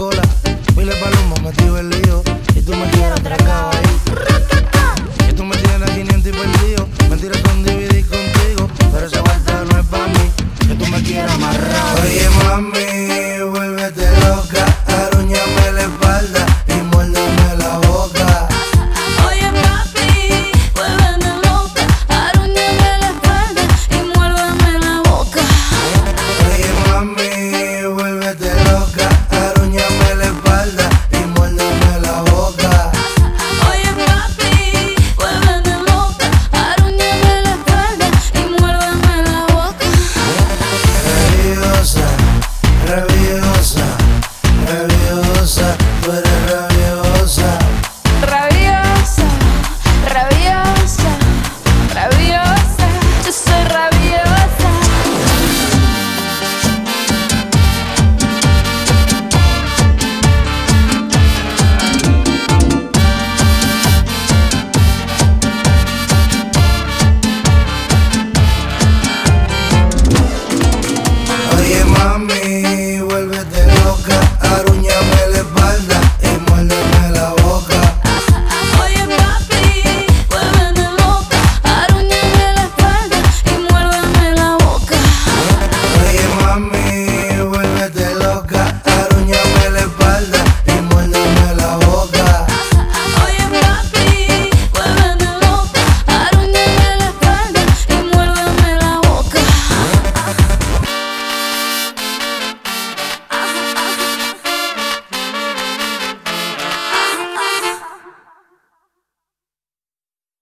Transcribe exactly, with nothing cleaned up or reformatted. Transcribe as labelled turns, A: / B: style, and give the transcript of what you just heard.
A: cola. Miles palomos metido el lío. Y tú me quieres atracado ahí. Que tú me tienes a quinientos y perdido. Mentiras con dividir contigo. Pero esa vuelta no es pa' mí. Que tú me quieras amarrar. Oye, mami, vuélvete loca. Arúñame la espalda y muérdeme la boca.
B: Oye, papi, vuélveme loca. Arúñame la espalda y muérdeme la boca.
A: Oye, mami, vuélvete loca. Arúñame la espalda y muérdeme la boca.
B: Oye, papi, vuélveme loca. Arúñame la espalda y muérdeme la boca.
A: Rabiosa, rabiosa, rabiosa, tú eres rabiosa.